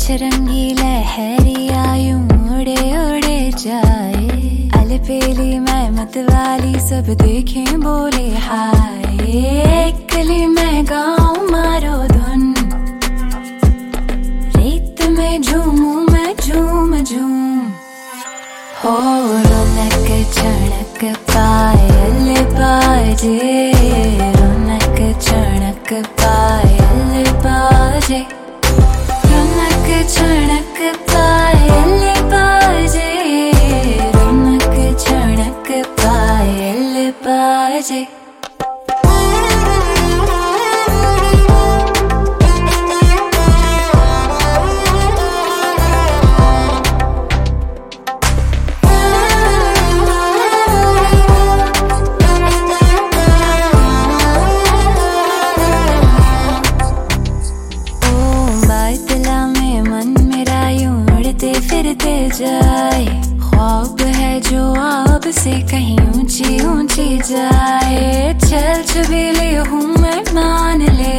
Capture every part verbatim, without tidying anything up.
रंगी लहरिया यूं उड़े उड़े जाए। अलबेली मैं मतवाली सब देखें बोले हाय। कली मैं गाऊं मारो धुन, रेत में झूमूं मैं झूम झूम। हो रौनक चणक पायल बाजे, रौनक चणक पायल बाजे, रौनक चणक पायल बाजे, रौनक चणक पायल बाजे। फिरते जाए ख्वाब है जो आप से कहीं ऊंची ऊंची जाए। चल छबीले हूँ मैं मान ले,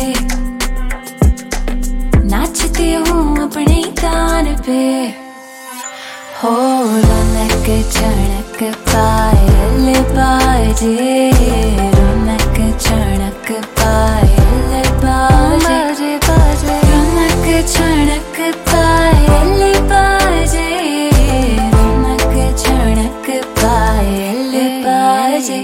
नाचती हूँ अपने तान पे। हो रौनक चणक पायल बाजे, रौनक चणक पायल बाजे बाजे, रौनक चणक पायल बाजे, रौनक चणक पायल बाजे।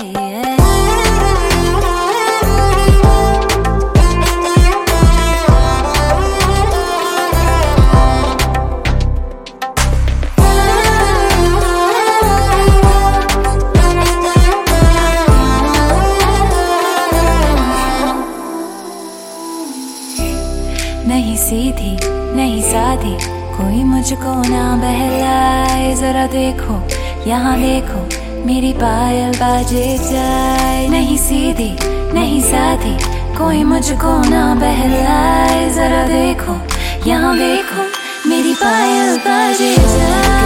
नहीं सीधी नहीं साधी कोई मुझको ना बहलाए। जरा देखो यहाँ देखो मेरी पायल बाजे जाए। नहीं सीधी नहीं साधी कोई मुझको ना बहलाए। जरा देखो यहाँ देखो मेरी पायल बाजे जाए।